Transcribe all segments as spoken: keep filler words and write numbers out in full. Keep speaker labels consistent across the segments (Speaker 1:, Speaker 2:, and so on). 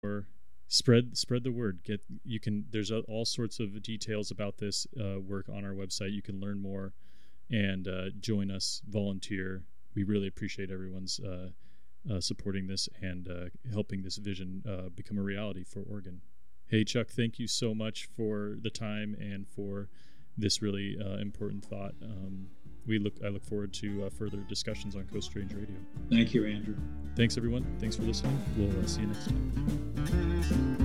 Speaker 1: or spread spread the word. Get you can. There's a, all sorts of details about this uh, work on our website. You can learn more and uh, join us, volunteer. We really appreciate everyone's uh, uh, supporting this and uh, helping this vision uh, become a reality for Oregon. Hey, Chuck, thank you so much for the time and for this really uh, important thought. Um, we look. I look forward to uh, further discussions on Coast Range Radio.
Speaker 2: Thank you, Andrew.
Speaker 1: Thanks, everyone. Thanks for listening. We'll uh, see you next time.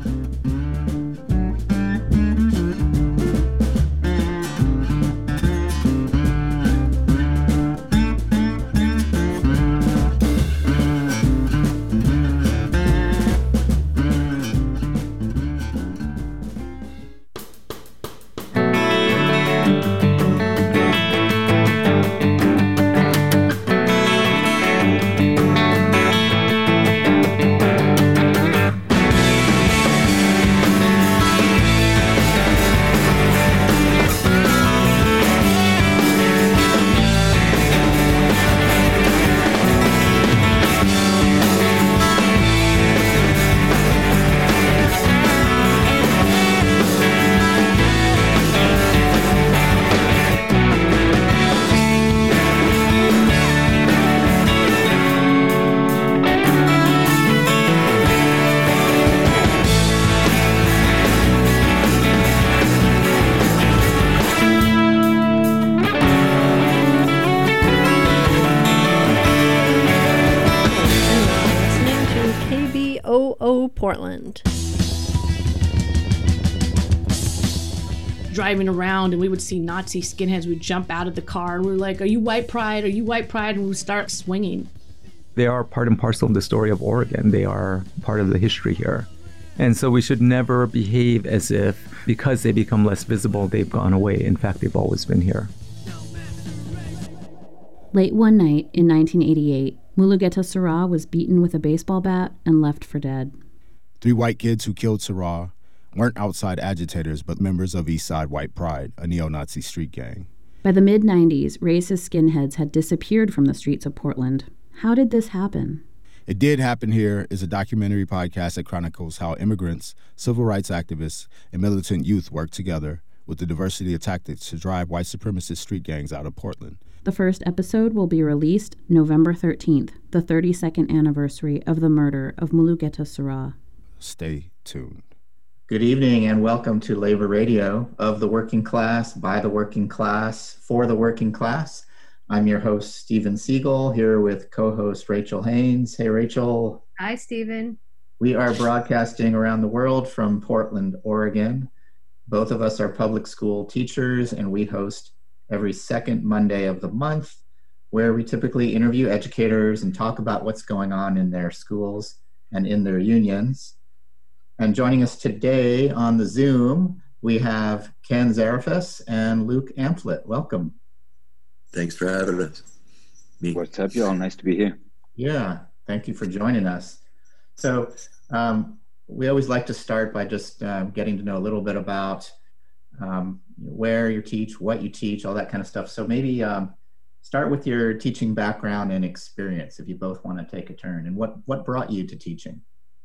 Speaker 3: Portland.
Speaker 4: Driving around, and we would see Nazi skinheads. We'd jump out of the car and we were like, "Are you white pride? Are you white pride?" And we would start swinging.
Speaker 5: They are part and parcel of the story of Oregon. They are part of the history here. And so we should never behave as if because they become less visible, they've gone away. In fact, they've always been here.
Speaker 6: Late one night in nineteen eighty-eight, Mulugeta Seraw was beaten with a baseball bat and left for dead.
Speaker 7: Three white kids who killed Seraw weren't outside agitators, but members of Eastside White Pride, a neo-Nazi street gang.
Speaker 6: By the mid nineties, racist skinheads had disappeared from the streets of Portland. How did this happen?
Speaker 7: It Did Happen Here is a documentary podcast that chronicles how immigrants, civil rights activists, and militant youth work together with the diversity of tactics to drive white supremacist street gangs out of Portland.
Speaker 6: The first episode will be released November thirteenth, the thirty-second anniversary of the murder of Mulugeta Seraw.
Speaker 7: Stay tuned.
Speaker 8: Good evening and welcome to Labor Radio of the working class, by the working class, for the working class. I'm your host, Stephen Siegel, here with co-host Rachel Haynes. Hey, Rachel.
Speaker 9: Hi, Stephen.
Speaker 8: We are broadcasting around the world from Portland, Oregon. Both of us are public school teachers, and we host every second Monday of the month, where we typically interview educators and talk about what's going on in their schools and in their unions. And joining us today on the Zoom, we have Ken Zarefis and Luke Amphlett. Welcome.
Speaker 10: Thanks for having us.
Speaker 11: Me. What's up, y'all? Nice to be here.
Speaker 8: Yeah, thank you for joining us. So um, we always like to start by just uh, getting to know a little bit about um, where you teach, what you teach, all that kind of stuff. So maybe um, start with your teaching background and experience, if you both want to take a turn. And what, what brought you to teaching?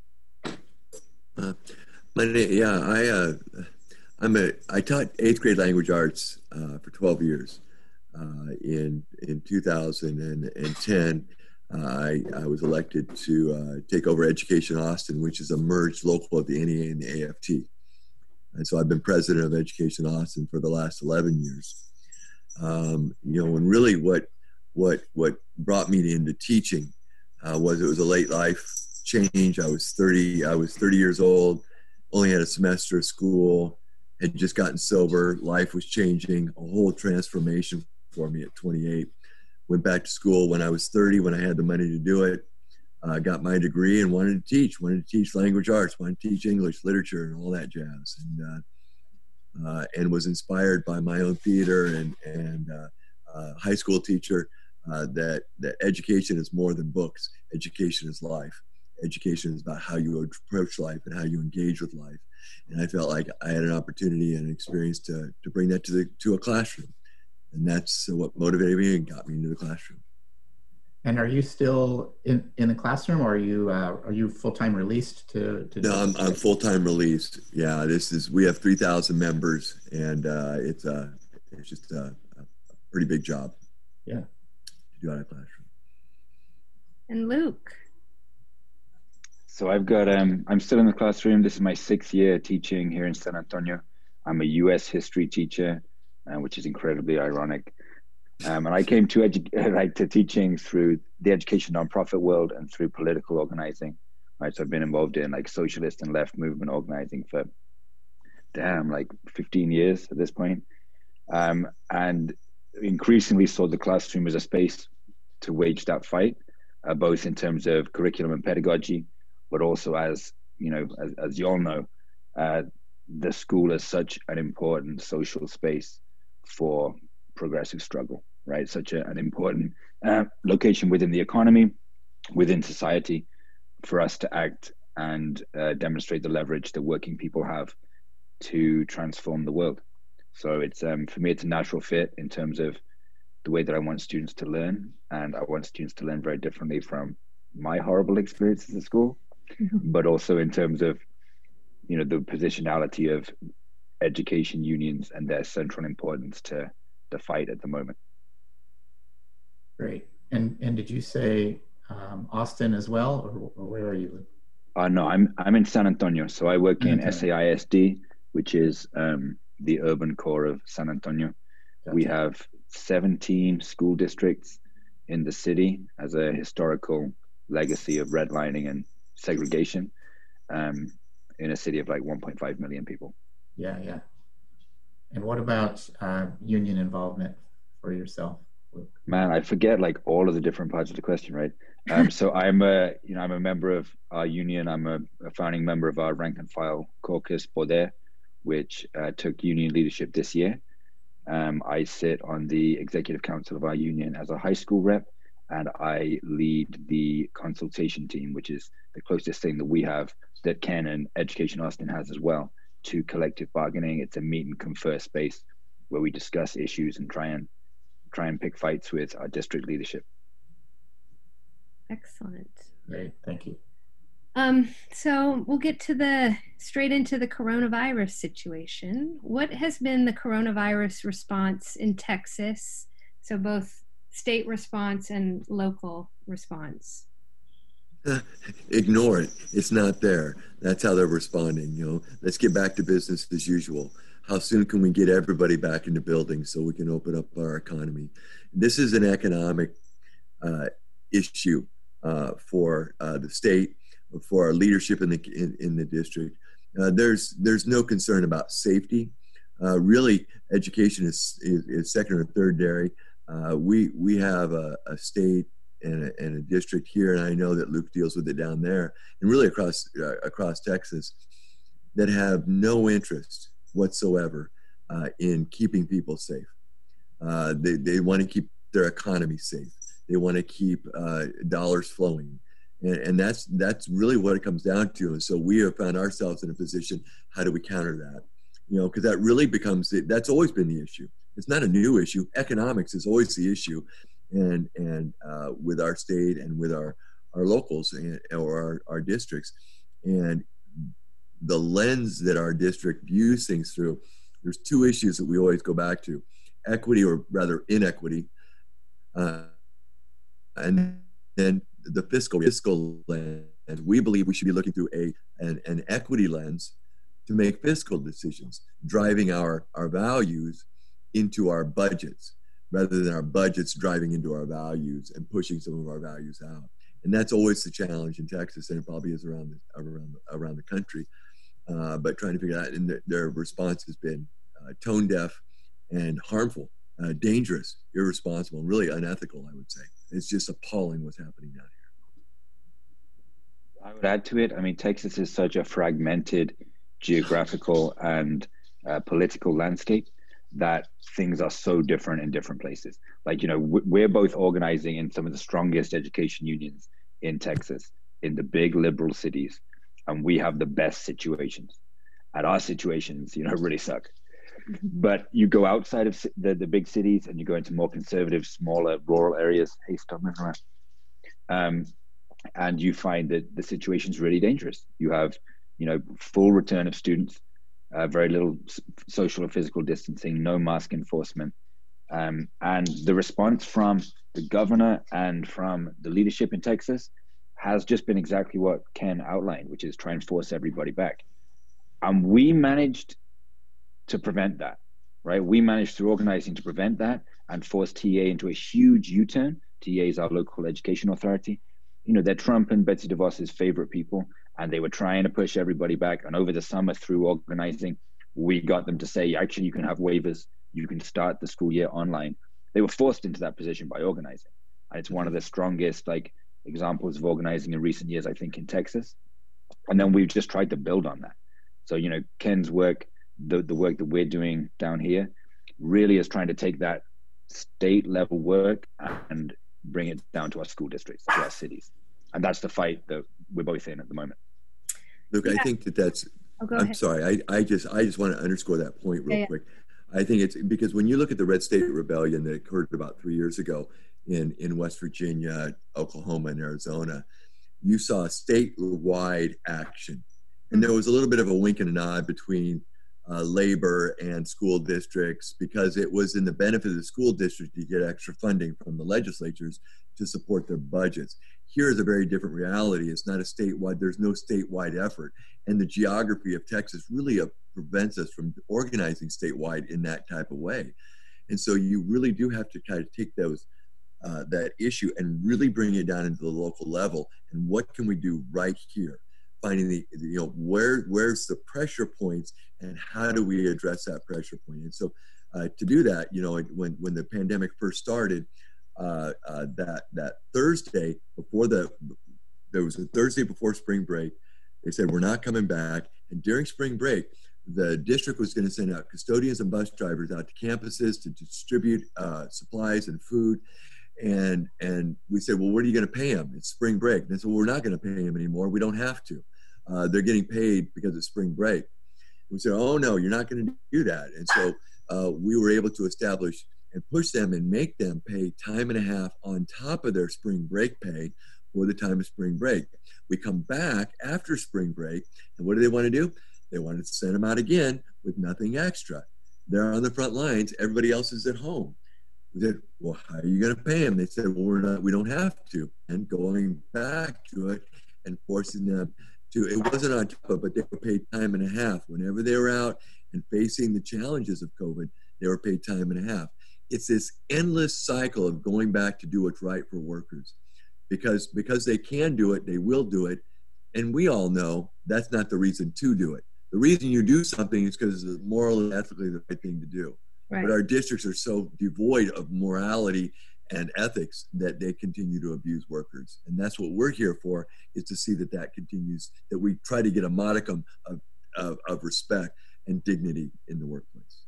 Speaker 10: Uh, my name, yeah, I uh, I'm a I taught eighth grade language arts uh, for twelve years. Uh, in in two thousand ten, uh, I I was elected to uh, take over Education Austin, which is a merged local of the N E A and the A F T. And so I've been president of Education Austin for the last eleven years. Um, you know, and really what what what brought me into teaching uh, was it was a late life change. I was thirty. I was thirty years old. Only had a semester of school. Had just gotten sober. Life was changing. A whole transformation for me at twenty-eight. Went back to school when I was thirty. When I had the money to do it, uh, got my degree and wanted to teach. Wanted to teach language arts. Wanted to teach English, literature, and all that jazz. And uh, uh, and was inspired by my own theater and and uh, uh, high school teacher uh, that that education is more than books. Education is life. Education is about how you approach life and how you engage with life. And I felt like I had an opportunity and an experience to to bring that to the to a classroom. And that's what motivated me and got me into the classroom.
Speaker 8: And are you still in, in the classroom, or are you uh, are you full time released to? to
Speaker 10: no, I'm, I'm full time released. Yeah, this is we have three thousand members, and uh, it's a it's just a, a pretty big job.
Speaker 8: Yeah,
Speaker 10: to do out of classroom.
Speaker 2: And Luke.
Speaker 11: So I've got um I'm still in the classroom. This is my sixth year teaching here in San Antonio. I'm a U S history teacher, uh, which is incredibly ironic. Um, and I came to edu- like to teaching through the education nonprofit world and through political organizing. Right, so I've been involved in like socialist and left movement organizing for damn like fifteen years at this point, um, and increasingly saw the classroom as a space to wage that fight, uh, both in terms of curriculum and pedagogy, but also as you know, as, as you all know, uh, the school is such an important social space for progressive struggle, right? Such a, an important uh, location within the economy, within society, for us to act and uh, demonstrate the leverage that working people have to transform the world. So it's um, for me, it's a natural fit in terms of the way that I want students to learn, and I want students to learn very differently from my horrible experiences at school, mm-hmm. but also in terms of, you know, the positionality of education unions and their central importance to the fight at the moment.
Speaker 8: Great. And and did you say um, Austin as well, or, or where are you?
Speaker 11: Uh, no, I'm I'm in San Antonio. So I work in S A I S D, which is um, the urban core of San Antonio. Gotcha. We have seventeen school districts in the city as a historical legacy of redlining and segregation, um, in a city of like one point five million people.
Speaker 8: Yeah, yeah. And what about uh, union involvement for yourself, Luke?
Speaker 11: Man, I forget like all of the different parts of the question, right? Um, so I'm a, you know, I'm a member of our union. I'm a, a founding member of our rank and file caucus, Poder, which uh, took union leadership this year. Um, I sit on the executive council of our union as a high school rep, and I lead the consultation team, which is the closest thing that we have that Ken and Education Austin has as well, to collective bargaining. It's a meet and confer space where we discuss issues and try and try and pick fights with our district leadership.
Speaker 2: Excellent.
Speaker 8: Great, thank you.
Speaker 2: Um, so we'll get to the straight into the coronavirus situation. What has been the coronavirus response in Texas? So both state response and local response.
Speaker 10: Uh, ignore it. It's not there. That's how they're responding. You know, let's get back to business as usual. How soon can we get everybody back into buildings so we can open up our economy? This is an economic uh, issue uh, for uh, the state, for our leadership in the in, in the district. Uh, there's there's no concern about safety. Uh, really, education is, is is second or third dairy. Uh, we we have a, a state and a, and a district here, and I know that Luke deals with it down there, and really across uh, across Texas, that have no interest whatsoever uh, in keeping people safe. Uh, they they want to keep their economy safe. They want to keep uh, dollars flowing, and, and that's that's really what it comes down to. And so we have found ourselves in a position: how do we counter that? You know, because that really becomes the, that's always been the issue. It's not a new issue. Economics is always the issue. And and uh, with our state and with our, our locals and, or our, our districts. And the lens that our district views things through, there's two issues that we always go back to: equity, or rather inequity, uh, and then the fiscal fiscal lens. We believe we should be looking through a an, an equity lens to make fiscal decisions, driving our, our values into our budgets, rather than our budgets driving into our values and pushing some of our values out. And that's always the challenge in Texas, and it probably is around the, around the, around the country. Uh, but trying to figure out, and their, their response has been uh, tone deaf and harmful, uh, dangerous, irresponsible, and really unethical, I would say. It's just appalling what's happening down here.
Speaker 11: I would add to it, I mean, Texas is such a fragmented geographical and uh, political landscape that things are so different in different places. Like, you know, we're both organizing in some of the strongest education unions in Texas, in the big liberal cities, and we have the best situations. And our situations, you know, really suck. But you go outside of the, the big cities and you go into more conservative, smaller, rural areas. Hey, stop moving around. Um, and you find that the situation is really dangerous. You have, you know, full return of students, uh, very little social or physical distancing, no mask enforcement. Um, and the response from the governor and from the leadership in Texas has just been exactly what Ken outlined, which is try and force everybody back. And we managed to prevent that, right? We managed through organizing to prevent that and force T A into a huge U-turn. T A is our local education authority. You know, they're Trump and Betsy DeVos's favorite people, and they were trying to push everybody back. And over the summer, through organizing, we got them to say, actually, you can have waivers. You can start the school year online. They were forced into that position by organizing. And it's one of the strongest like examples of organizing in recent years, I think, in Texas. And then we've just tried to build on that. So, you know, Ken's work, the, the work that we're doing down here really is trying to take that state level work and bring it down to our school districts, to our cities. And that's the fight that we're both in at the moment.
Speaker 10: Look, yeah. I think that that's, oh, I'm ahead. sorry, I, I just I just want to underscore that point real yeah, yeah. quick. I think it's because when you look at the Red State Rebellion that occurred about three years ago in, in West Virginia, Oklahoma, and Arizona, you saw statewide action. And there was a little bit of a wink and a nod between uh, labor and school districts because it was in the benefit of the school district to get extra funding from the legislatures to support their budgets. Here is a very different reality. It's not a statewide, there's no statewide effort. And the geography of Texas really uh, prevents us from organizing statewide in that type of way. And so you really do have to kind of take those, uh, that issue and really bring it down into the local level. And what can we do right here? Finding the, you know, where where's the pressure points and how do we address that pressure point? And so uh, to do that, you know, when, when the pandemic first started, uh, uh, that, that Thursday before the, there was a Thursday before spring break, they said, we're not coming back. And during spring break, the district was going to send out custodians and bus drivers out to campuses to distribute uh, supplies and food. And and we said, well, what are you going to pay them? It's spring break. And they said, well, we're not going to pay them anymore. We don't have to. Uh, they're getting paid because it's spring break. We said, oh, no, you're not going to do that. And so uh, we were able to establish and push them and make them pay time and a half on top of their spring break pay for the time of spring break. We come back after spring break, and what do they want to do? They want to send them out again with nothing extra. They're on the front lines. Everybody else is at home. We said, well, how are you going to pay them? They said, well, we're not, we don't have to. And going back to it and forcing them to, it wasn't on top of, but they were paid time and a half. Whenever they were out and facing the challenges of COVID, they were paid time and a half. It's this endless cycle of going back to do what's right for workers. Because, because they can do it, they will do it. And we all know that's not the reason to do it. The reason you do something is because it's morally and ethically the right thing to do. Right. But our districts are so devoid of morality and ethics that they continue to abuse workers. And that's what we're here for, is to see that that continues, that we try to get a modicum of, of, of respect and dignity in the workplace.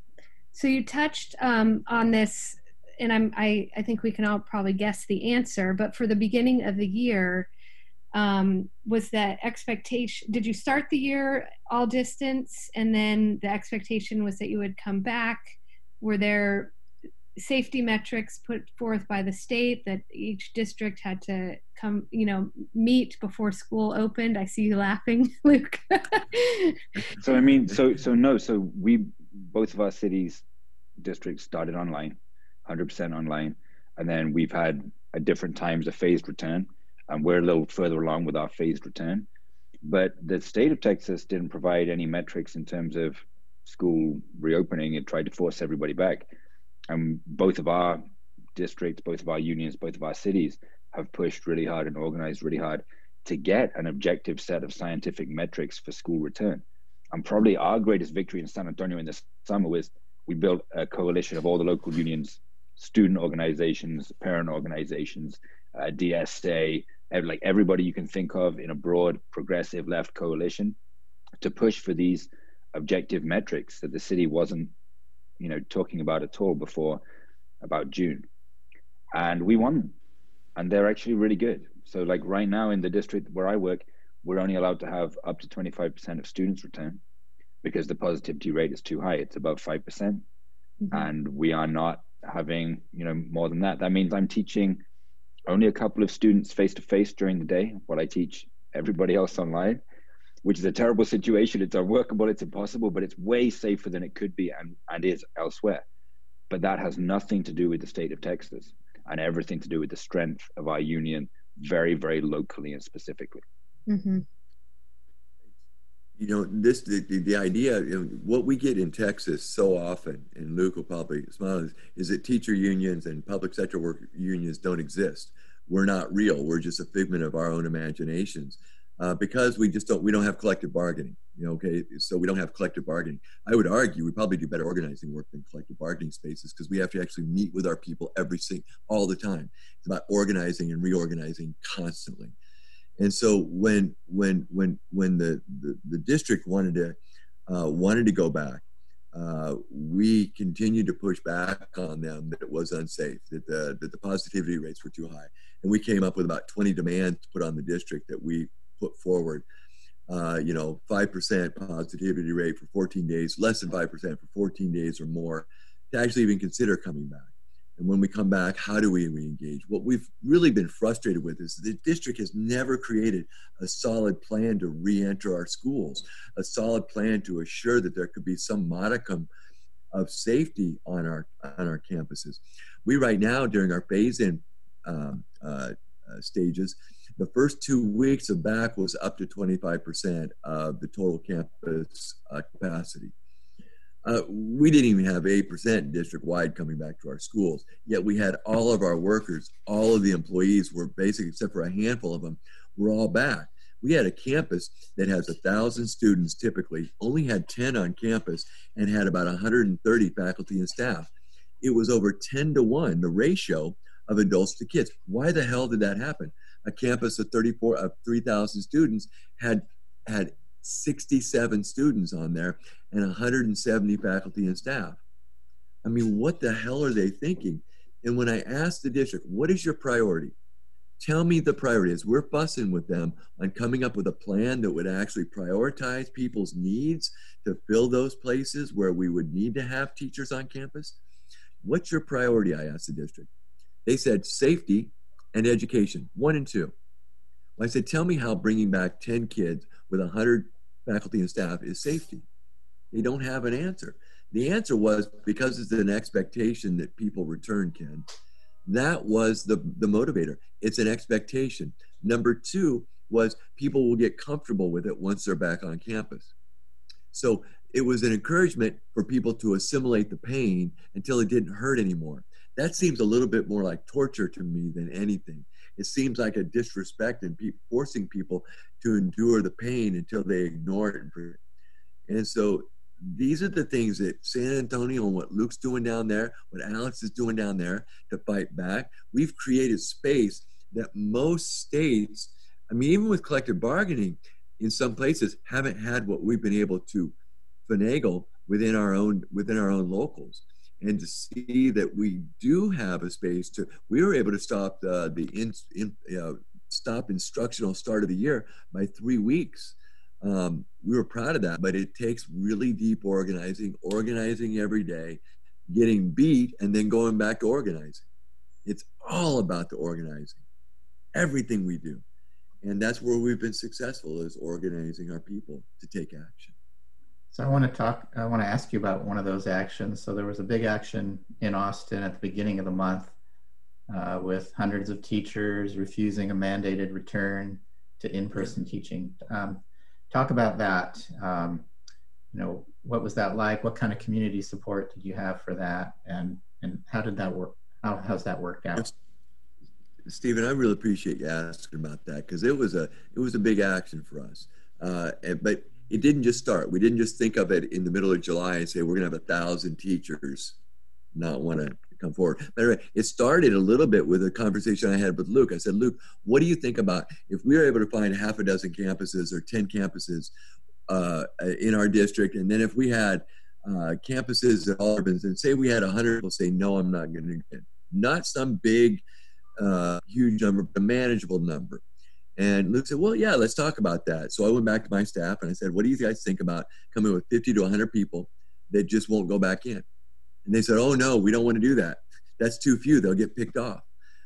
Speaker 2: So you touched um, on this, and I'm, I, I think we can all probably guess the answer, but for the beginning of the year, um, was that expectation, did you start the year all distance and then the expectation was that you would come back? Were there safety metrics put forth by the state that each district had to come, you know, meet before school opened? I see you laughing, Luke.
Speaker 11: So, I mean, so, so no, so we, both of our cities, districts started online, one hundred percent online. And then we've had at different times a phased return. And we're a little further along with our phased return. But the state of Texas didn't provide any metrics in terms of school reopening. It tried to force everybody back. And both of our districts, both of our unions, both of our cities have pushed really hard and organized really hard to get an objective set of scientific metrics for school return. And probably our greatest victory in San Antonio in the summer was we built a coalition of all the local unions, student organizations, parent organizations, uh, D S A, like everybody you can think of in a broad progressive left coalition to push for these objective metrics that the city wasn't, you know, talking about at all before about June. And we won them. And they're actually really good. So like right now in the district where I work, we're only allowed to have up to twenty-five percent of students return because the positivity rate is too high. It's above five percent. Mm-hmm. And we are not having, you know, more than that. That means I'm teaching only a couple of students face-to-face during the day while I teach everybody else online, which is a terrible situation. It's unworkable, it's impossible, but it's way safer than it could be and, and is elsewhere. But that has nothing to do with the state of Texas and everything to do with the strength of our union, very, very locally and specifically.
Speaker 2: Mm-hmm.
Speaker 10: You know, this the, the, the idea, you know, what we get in Texas so often, and Luke will probably smile, is, is that teacher unions and public sector work unions don't exist. We're not real. We're just a figment of our own imaginations uh, because we just don't, we don't have collective bargaining, you know, okay? So we don't have collective bargaining. I would argue we probably do better organizing work than collective bargaining spaces because we have to actually meet with our people every single, all the time. It's about organizing and reorganizing constantly. And so when when when when the, the, the district wanted to uh, wanted to go back, uh, we continued to push back on them that it was unsafe, that the that the positivity rates were too high, and we came up with about twenty demands to put on the district that we put forward. Uh, you know, five percent positivity rate for fourteen days, less than five percent for fourteen days or more, to actually even consider coming back. And when we come back, how do we re-engage? What we've really been frustrated with is the district has never created a solid plan to re-enter our schools, a solid plan to assure that there could be some modicum of safety on our on our campuses. We right now, during our phase-in um, uh, uh, stages, the first two weeks of back was up to twenty-five percent of the total campus uh, capacity. Uh, we didn't even have eight percent district-wide coming back to our schools, yet we had all of our workers, all of the employees were basically, except for a handful of them, were all back. We had a campus that has one thousand students typically, only had ten on campus, and had about one hundred thirty faculty and staff. It was over ten to one, the ratio of adults to kids. Why the hell did that happen? A campus of thirty-four, of three thousand students had had sixty-seven students on there and one hundred seventy faculty and staff. I mean, what the hell are they thinking? And when I asked the district, what is your priority? Tell me the priorities. We're fussing with them on coming up with a plan that would actually prioritize people's needs to fill those places where we would need to have teachers on campus. What's your priority? I asked the district. They said safety and education, one and two. I said, tell me how bringing back ten kids with one hundred faculty and staff is safety. They don't have an answer. The answer was because it's an expectation that people return, Ken. That was the, the motivator. It's an expectation. Number two was people will get comfortable with it once they're back on campus. So it was an encouragement for people to assimilate the pain until it didn't hurt anymore. That seems a little bit more like torture to me than anything. It seems like a disrespect and pe- forcing people to endure the pain until they ignore it. And so these are the things that San Antonio and what Luke's doing down there, what Alex is doing down there to fight back. We've created space that most states, I mean, even with collective bargaining, in some places haven't had what we've been able to finagle within our own within our own locals. And to see that we do have a space to, we were able to stop the, the in, in, uh, stop instructional start of the year by three weeks. Um, we were proud of that, but it takes really deep organizing, organizing every day, getting beat, and then going back to organizing. It's all about the organizing, everything we do. And that's where we've been successful, is organizing our people to take action.
Speaker 8: So I want to talk, I want to ask you about one of those actions. So there was a big action in Austin at the beginning of the month uh, with hundreds of teachers refusing a mandated return to in-person teaching. Um, talk about that. Um, you know, what was that like? What kind of community support did you have for that? And and how did that work? How how's that worked out?
Speaker 10: Stephen, I really appreciate you asking about that, because it was a it was a big action for us. Uh, and, but it didn't just start. We didn't just think of it in the middle of July and say, we're going to have a thousand teachers not want to come forward. But anyway, it started a little bit with a conversation I had with Luke. I said, Luke, what do you think about if we were able to find half a dozen campuses or ten campuses uh, in our district, and then if we had uh, campuses at all urbans, and say we had one hundred people say, no, I'm not going to get, not some big, uh, huge number, but a manageable number. And Luke said, well, yeah, let's talk about that. So I went back to my staff and I said, what do you guys think about coming with fifty to one hundred people that just won't go back in? And they said, oh, no, we don't want to do that. That's too few. They'll get picked off.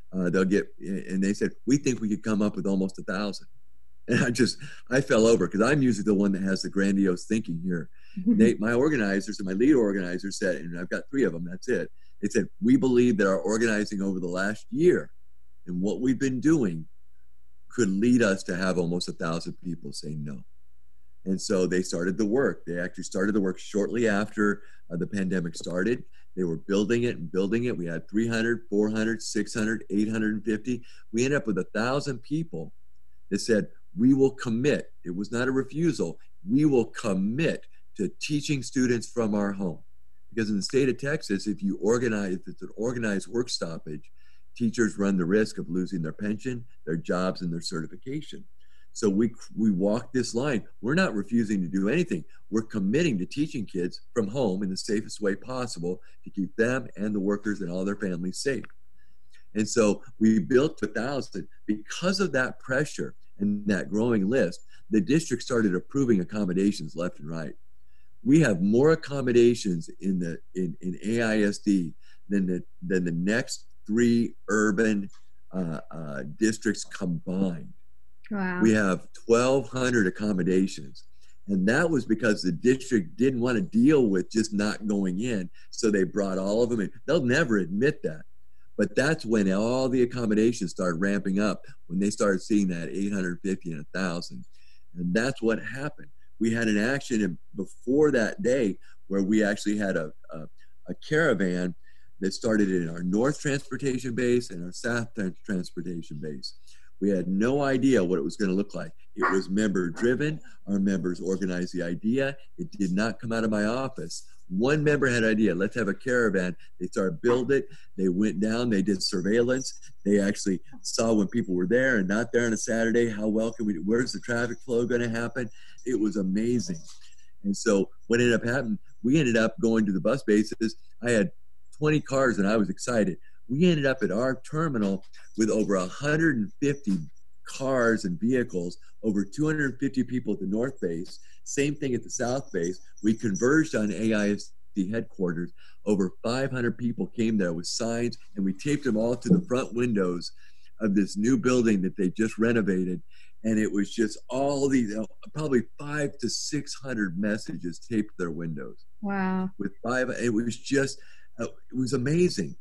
Speaker 10: uh, they'll get, and they said, we think we could come up with almost a thousand. And I just, I fell over because I'm usually the one that has the grandiose thinking here. They, my organizers and my lead organizers said, and I've got three of them, that's it. They said, we believe that our organizing over the last year and what we've been doing could lead us to have almost a thousand people say no. And so they started the work. They actually started the work shortly after uh, the pandemic started. They were building it and building it. We had three hundred, four hundred, six hundred, eight hundred fifty. We ended up with a thousand people that said, we will commit. It was not a refusal. We will commit to teaching students from our home. Because in the state of Texas, if you organize, if it's an organized work stoppage, teachers run the risk of losing their pension, their jobs, and their certification. So we we walk this line. We're not refusing to do anything. We're committing to teaching kids from home in the safest way possible to keep them and the workers and all their families safe. And so we built a thousand. Because of that pressure and that growing list, the district started approving accommodations left and right. We have more accommodations in the in, in A I S D than the than the next three urban uh, uh, districts combined.
Speaker 2: Wow.
Speaker 10: We have twelve hundred accommodations. And that was because the district didn't want to deal with just not going in. So they brought all of them in. They'll never admit that. But that's when all the accommodations started ramping up, when they started seeing that eight hundred fifty and one thousand. And that's what happened. We had an action before that day where we actually had a, a, a caravan that started in our north transportation base and our south transportation base. We had no idea what it was going to look like. It was member driven. Our members organized the idea. It did not come out of my office. One member had an idea, let's have a caravan. They started build it. They went down, they did surveillance. They actually saw when people were there and not there on a Saturday, how well can we, where's the traffic flow going to happen? It was amazing. And so what ended up happening, we ended up going to the bus bases. I had twenty cars and I was excited. We ended up at our terminal with over one hundred fifty cars and vehicles, over two hundred fifty people at the north base, same thing at the south base. We converged on A I S D headquarters. Over five hundred people came there with signs, and we taped them all to the front windows of this new building that they just renovated. And it was just all these, probably five to six hundred messages taped to their windows.
Speaker 2: Wow.
Speaker 10: With five, it was just, uh, it was amazing.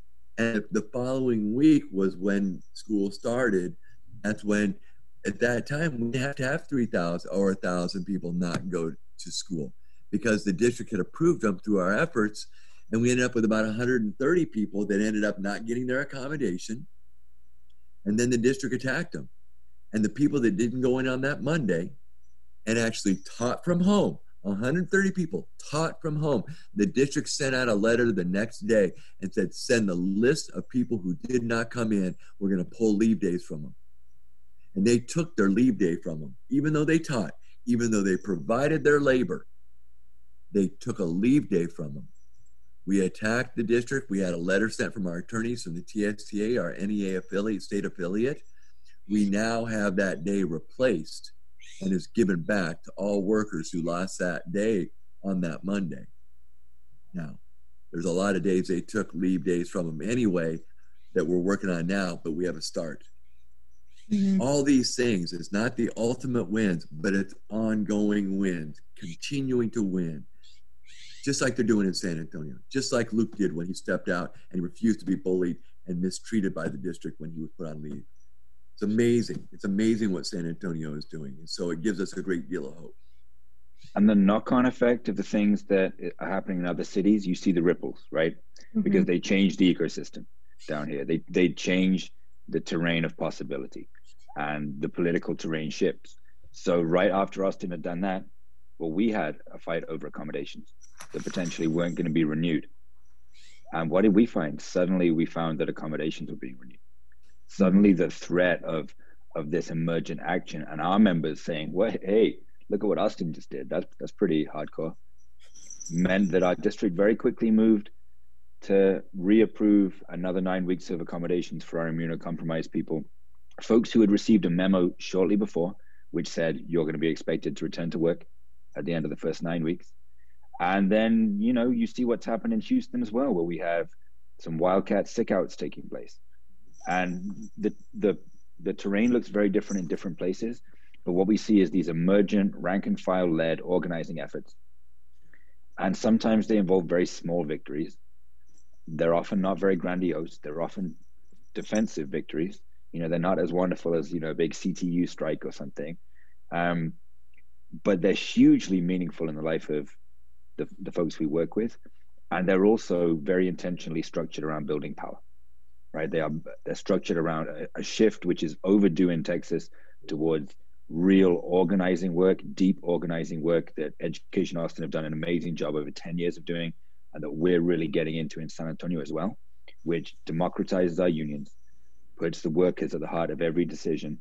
Speaker 10: And the following week was when school started. That's when, at that time, we have to have three thousand or one thousand people not go to school, because the district had approved them through our efforts. And we ended up with about one hundred thirty people that ended up not getting their accommodation. And then the district attacked them. And the people that didn't go in on that Monday and actually taught from home, one hundred thirty people taught from home. The district sent out a letter the next day and said, send the list of people who did not come in. We're going to pull leave days from them. And they took their leave day from them, even though they taught, even though they provided their labor. They took a leave day from them. We attacked the district. We had a letter sent from our attorneys from the T S T A, our N E A affiliate, state affiliate. We now have that day replaced and is given back to all workers who lost that day on that Monday. Now, there's a lot of days they took leave days from them anyway that we're working on now, but we have a start. Mm-hmm. All these things is not the ultimate wins, but it's ongoing wins, continuing to win, just like they're doing in San Antonio, just like Luke did when he stepped out and he refused to be bullied and mistreated by the district when he was put on leave. It's amazing. It's amazing what San Antonio is doing. And so it gives us a great deal of hope.
Speaker 11: And the knock-on effect of the things that are happening in other cities, you see the ripples, right? Mm-hmm. Because they change the ecosystem down here. They they change the terrain of possibility, and the political terrain shifts. So right after Austin had done that, well, we had a fight over accommodations that potentially weren't going to be renewed. And what did we find? Suddenly we found that accommodations were being renewed. Suddenly the threat of of this emergent action and our members saying, well, hey, look at what Austin just did. That's, that's pretty hardcore. Meant that our district very quickly moved to reapprove another nine weeks of accommodations for our immunocompromised people. Folks who had received a memo shortly before, which said, you're going to be expected to return to work at the end of the first nine weeks. And then, you know, you see what's happened in Houston as well, where we have some wildcat sick outs taking place. and the the the terrain looks very different in different places. But what we see is these emergent rank and file led organizing efforts, and sometimes they involve very small victories. They're often not very grandiose. They're often defensive victories. You know, they're not as wonderful as, you know, a big C T U strike or something. Um, but they're hugely meaningful in the life of the, the folks we work with. And they're also very intentionally structured around building power, right? They are they're structured around a, a shift which is overdue in Texas towards real organizing work, deep organizing work that Education Austin have done an amazing job over ten years of doing, and that we're really getting into in San Antonio as well, which democratizes our unions, puts the workers at the heart of every decision,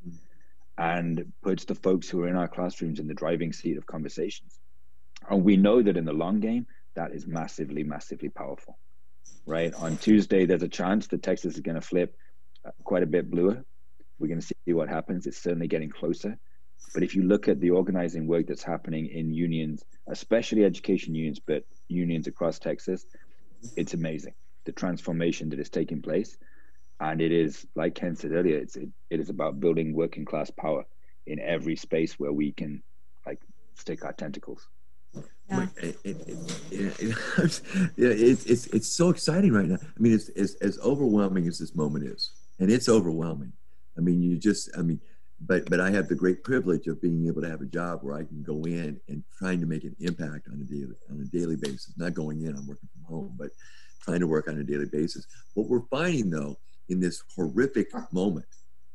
Speaker 11: and puts the folks who are in our classrooms in the driving seat of conversations. And we know that in the long game, that is massively, massively powerful, right? On Tuesday, there's a chance that Texas is going to flip quite a bit bluer. We're going to see what happens. It's certainly getting closer. But if you look at the organizing work that's happening in unions, especially education unions, but unions across Texas, it's amazing, the transformation that is taking place. And it is, like Ken said earlier, it's, it, it is about building working class power in every space where we can like stick our tentacles.
Speaker 10: Yeah. It, it, it, it, it's, it's, it's so exciting right now. I mean, it's, it's as overwhelming as this moment is, and it's overwhelming. I mean, you just, I mean, but but I have the great privilege of being able to have a job where I can go in and trying to make an impact on a daily on a daily basis. Not going in, I'm working from home, but trying to work on a daily basis. What we're finding though in this horrific moment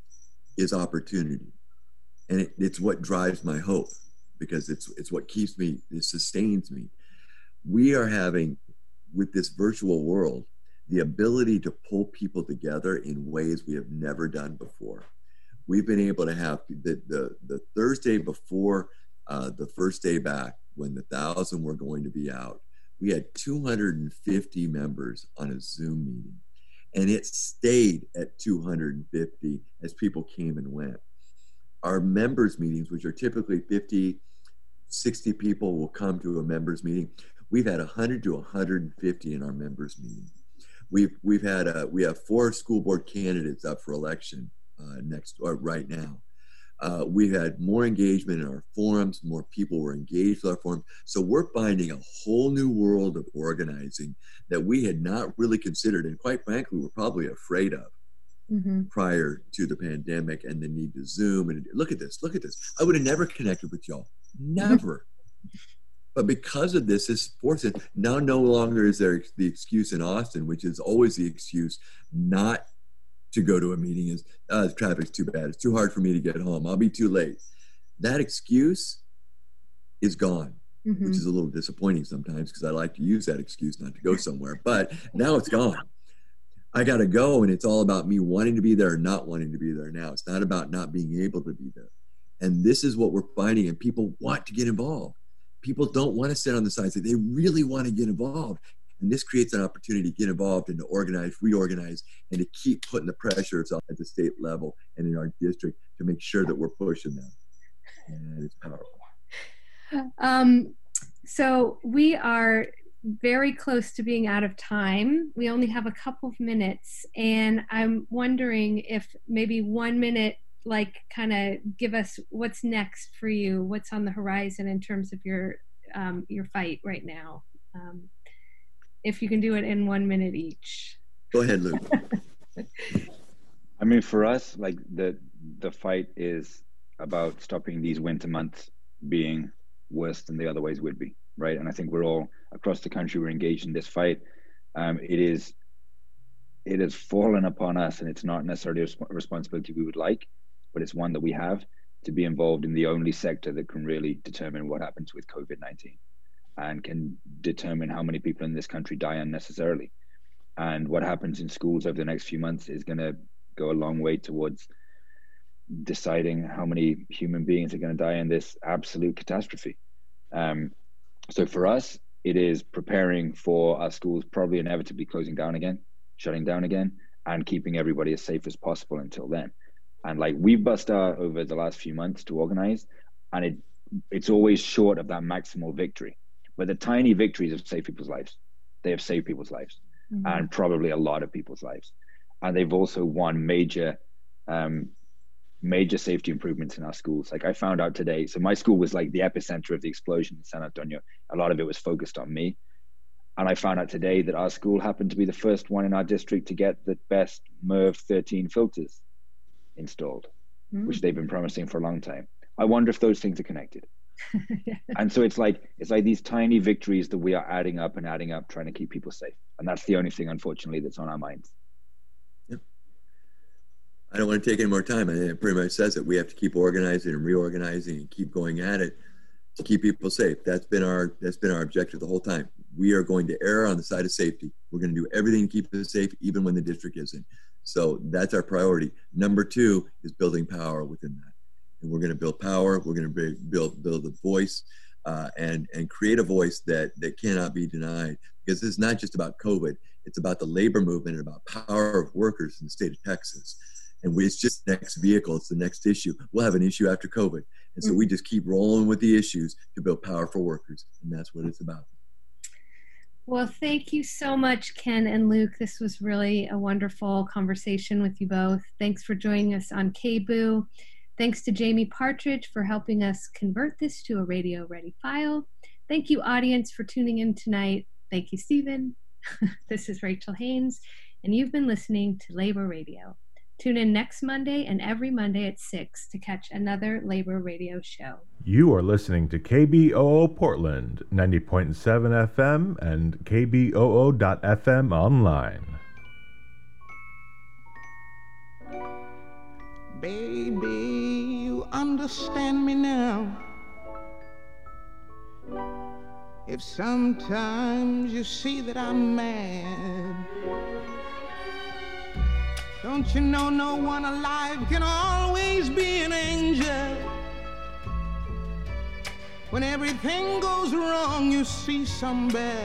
Speaker 10: is opportunity, and it, it's what drives my hope, because it's it's what keeps me, it sustains me. We are having, with this virtual world, the ability to pull people together in ways we have never done before. We've been able to have the, the, the Thursday before uh, the first day back, when the thousand were going to be out, we had two hundred fifty members on a Zoom meeting, and it stayed at two hundred fifty as people came and went. Our members meetings, which are typically fifty, sixty people will come to a members meeting. We've had one hundred to one hundred fifty in our members meeting. We've, we've had, a, we have four school board candidates up for election Uh, next or right now. Uh, we've had more engagement in our forums, more people were engaged with our forums. So we're finding a whole new world of organizing that we had not really considered, and quite frankly, we're probably afraid of mm-hmm. prior to the pandemic and the need to Zoom. And look at this, look at this. I would have never connected with y'all, never. But because of this, this forces, now no longer is there the excuse in Austin, which is always the excuse not to go to a meeting, is uh, the traffic's too bad. It's too hard for me to get home. I'll be too late. That excuse is gone, mm-hmm. which is a little disappointing sometimes, because I like to use that excuse not to go somewhere, but now it's gone. I got to go, and it's all about me wanting to be there or not wanting to be there now. It's not about not being able to be there. And this is what we're finding, and people want to get involved. People don't want to sit on the sides. They really want to get involved. And this creates an opportunity to get involved and to organize, reorganize, and to keep putting the pressures on at the state level and in our district to make sure that we're pushing them. And it's powerful.
Speaker 2: Um, so we are very close to being out of time. We only have a couple of minutes, and I'm wondering if maybe one minute, like, kind of give us what's next for you, what's on the horizon in terms of your um, your fight right now. Um, If you can do it in one minute each.
Speaker 10: Go ahead, Luke.
Speaker 11: I mean, for us, like the the fight is about stopping these winter months being worse than the other ways would be, right? And I think we're all across the country, we're engaged in this fight. Um, it is, it has fallen upon us, and it's not necessarily a responsibility we would like, but it's one that we have to be involved in the only sector that can really determine what happens with COVID nineteen. And can determine how many people in this country die unnecessarily. And what happens in schools over the next few months is going to go a long way towards deciding how many human beings are going to die in this absolute catastrophe. Um, so for us, it is preparing for our schools probably inevitably closing down again, shutting down again, and keeping everybody as safe as possible until then. And like we've bust out over the last few months to organize, and it it's always short of that maximal victory. But the tiny victories have saved people's lives. They have saved people's lives, mm-hmm. and probably a lot of people's lives. and they've also won major, um, major safety improvements in our schools. Like I found out today, so my school was like the epicenter of the explosion in San Antonio. A lot of it was focused on me. And I found out today that our school happened to be the first one in our district to get the best MERV thirteen filters installed, mm. which they've been promising for a long time. I wonder if those things are connected. And so it's like, it's like these tiny victories that we are adding up and adding up, trying to keep people safe. And that's the only thing, unfortunately, that's on our minds.
Speaker 10: Yep. I don't want to take any more time. I think it pretty much says that we have to keep organizing and reorganizing and keep going at it to keep people safe. That's been our, that's been our objective the whole time. We are going to err on the side of safety. We're going to do everything to keep us safe, even when the district isn't. So that's our priority. Number two is building power within that. And we're going to build power. We're going to build build a voice uh, and and create a voice that that cannot be denied. Because this is not just about COVID. It's about the labor movement and about power of workers in the state of Texas. And we, it's just the next vehicle. It's the next issue. We'll have an issue after COVID. And so we just keep rolling with the issues to build power for workers. And that's what it's about.
Speaker 2: Well, thank you so much, Ken and Luke. This was really a wonderful conversation with you both. Thanks for joining us on K B U. Thanks to Jamie Partridge for helping us convert this to a radio-ready file. Thank you, audience, for tuning in tonight. Thank you, Stephen. This is Rachel Haynes, and you've been listening to Labor Radio. Tune in next Monday and every Monday at six to catch another Labor Radio show.
Speaker 3: You are listening to K B O O Portland, ninety point seven F M and K B O O dot F M online.
Speaker 9: Baby, you understand me now. If sometimes you see that I'm mad, don't you know no one alive can always be an angel? When everything goes wrong, you see some bad.